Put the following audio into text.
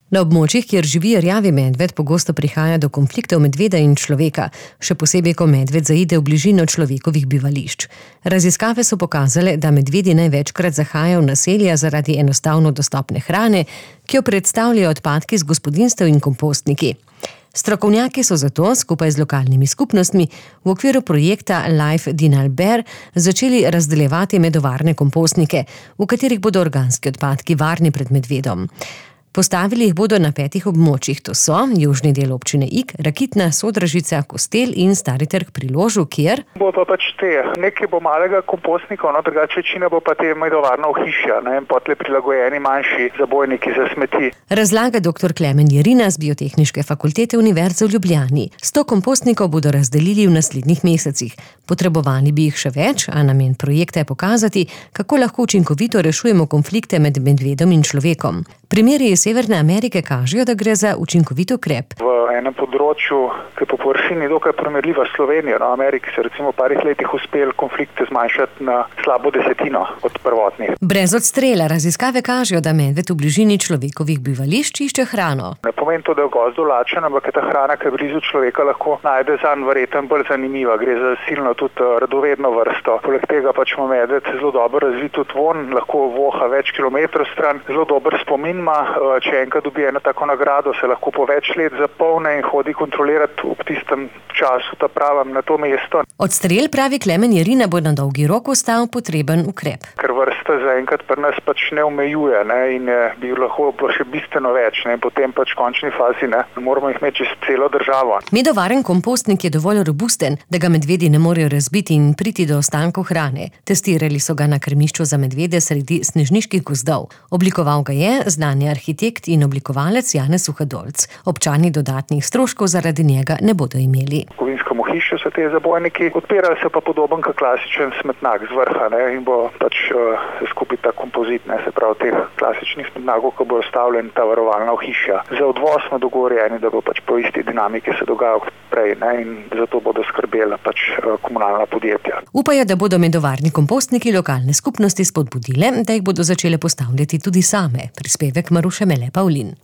Na območjih, kjer živi rjavi medved, pogosto prihaja do konfliktov medveda in človeka, še posebej, ko medved zaide v bližino človekovih bivališč. Raziskave so pokazale, da medvedi največkrat zahajajo v naselja zaradi enostavno dostopne hrane, ki jo predstavljajo odpadki z gospodinjstev in kompostniki. Strokovnjaki so zato skupaj z lokalnimi skupnostmi v okviru projekta Life Dinalber začeli razdeljevati medovarne kompostnike, v katerih bodo organski odpadki varni pred medvedom. Postavili jih bodo na 5 območjih, to so južni del občine Ig, Rakitna, Sodražica, Kostel in Stari trg pri Ložu, kjer bo pa nekaj bo malega kompostnikov, drugače večina bo pa te medovarna ohišja, in potle prilagojeni manjši zabojniki za smeti. Razlaga dr. Klemen Jerina z Biotehniške fakultete Univerze v Ljubljani. 100 kompostnikov bodo razdelili v naslednjih mesecih. Potrebovali bi jih še več, a namen projekta je pokazati, kako lahko učinkovito rešujemo konflikte med medvedom in človekom. Primeri iz Severne Amerike kažejo, da gre za učinkovit ukrep. V enem področju, ki je po površini dokaj primerljiva s Slovenijo, v Ameriki se recimo v parih letih uspeli konflikte zmanjšati na slabo 10% od prvotnih. Brez odstrela raziskave kažejo, da medved v bližini človekovih bivališč išče hrano. Ne pomeni to, da je gozd lačen, ampak je ta hrana, ki je blizu človeka, lahko najde zanj verjetno bolj zanimiva. Gre za silno tudi radovedno vrsto. Poleg tega pač ima medved zelo dobro razvit tudi vonj, lahko voha več kilometrov stran, zelo dober spomin ima. Če enkrat dobi eno tako nagrado, se lahko po več let zapolne in hodi kontrolirati v tistem času ta pravem na to mesto. Odstrel, pravi Klemen Jerina, bo na dolgi rok ostal potreben ukrep. Ker vrsta zaenkrat pri nas pač ne omejuje, in bi lahko bilo še bistveno več, in potem pač v končni fazi ne moramo jih imeti čez celo državo. Medovaren kompostnik je dovolj robusten, da ga medvedi ne morejo razbiti in priti do ostankov hrane. Testirali so ga na krmišču za medvede sredi snežniških gozdov. Oblikoval ga je znani arhitekt in oblikovalec Janez Suhadolc. Občani dodatnih stroškov zaradi njega ne bodo imeli. V kovinskem ohišju so te zabojniki, odpirajo se pa podoben kot klasičen smetnak z vrha, in bo pač skupaj ta kompozit, se pravi teh klasičnih smetnakov, ko bo ostavljen ta varovalna ohišja. Za odvoz smo dogovorjeni, da bo pač po isti dinamiki se dogajal kot prej, in zato bodo skrbela pač komunalna podjetja. Upajo, da bodo medovarni kompostniki lokalne skupnosti spodbudile, da jih bodo začele postavljati tudi same. Prispevek Maruše Mele Pavlin.